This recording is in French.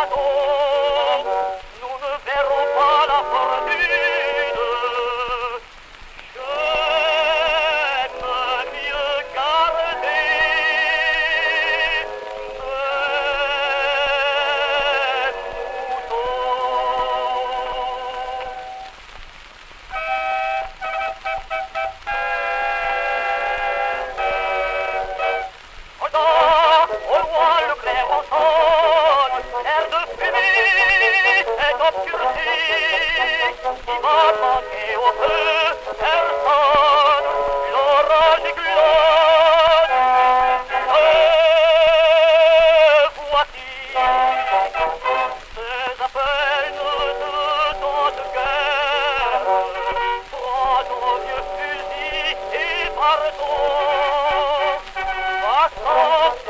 bateau, nous ne verrons pas la fortune. J'aime mieux garder mes Au loin le clair entonne, l'air de fumée est obscurci, qui va manquer au feu, personne, l'orage gloutte. Voici ces appels de temps de guerre, prends ton vieux fusil et partons.